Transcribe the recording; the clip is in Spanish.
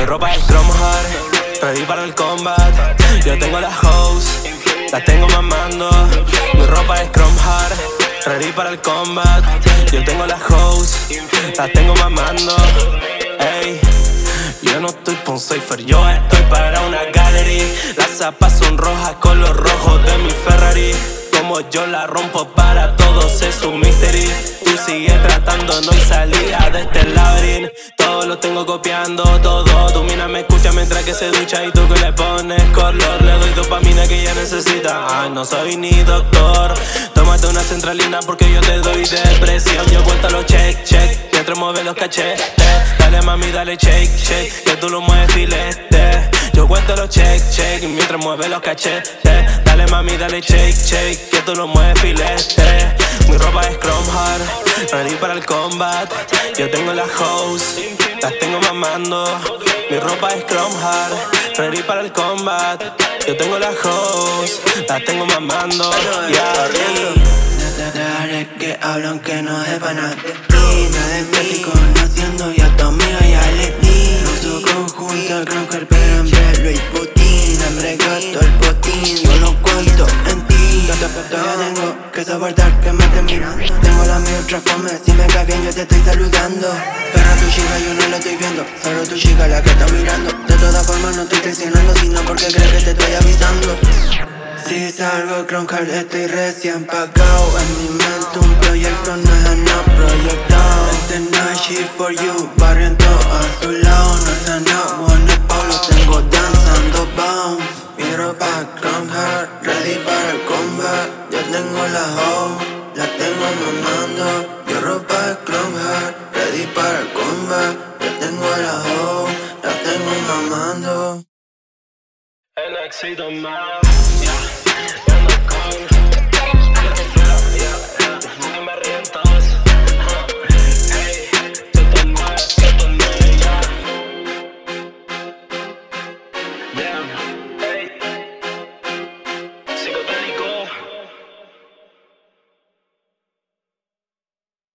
ropa es Chrome Heart, ready para el combat. Yo tengo las hoes, las tengo mamando. Mi ropa es Chrome Heart, ready para el combat. Yo tengo las hoes, las tengo mamando. Ey, yo no estoy pa' un cipher, yo estoy para una gallery. Las zapas son rojas con los rojos de mi Ferrari. Como yo la rompo para todos es un mystery. Tú sigues tratando, no hay salida de este laberinto. Todo lo tengo copiando, todo. Tu mina me escucha mientras que se ducha. Y tú que le pones color, le doy dopamina que ella necesita. Ay, no soy ni doctor. Tómate una centralina porque yo te doy depresión. Yo cuento los check, check, mientras mueve los cachetes. Dale mami, dale shake, shake, que tú lo mueves filete. Yo cuento los check, check, mientras mueve los cachetes. Dale mami, dale shake, shake, que tú lo mueves filete. Mi ropa es Chrome Heart, ready para el combat. Yo tengo las hoes, las tengo mamando. Mi ropa es Chrome Heart, ready para el combat. Yo tengo las hoes, las tengo mamando. Dejaré que hablan que no es para nada de ti. Nadie me estoy conociendo y a tu amiga ya le di. Nuestro conjunto Crocker pero en breve Louis Vuitton. Hambre gasto el botín, yo no cuento en ti. Todavía tengo que soportar que me estén mirando. Tengo la mi otra fome, si me caes bien yo te estoy saludando. Pero a tu chica yo no la estoy viendo, solo tu chica la que está mirando. De todas formas no estoy traicionando, sino porque crees que te estoy avisando. Si salgo Chrome Heart estoy recién pagado. En mi mente un proyecto no es una proyectado. Este night shit for you, barriendo a su lado. No sé nada, bueno es Pablo, tengo danzando bounce. Mi ropa Chrome Heart, ready para el combat. Yo tengo la hoe, la tengo mamando. Mi ropa Chrome Heart, ready para el combat. Yo tengo la hoe, la tengo mamando. El éxito más.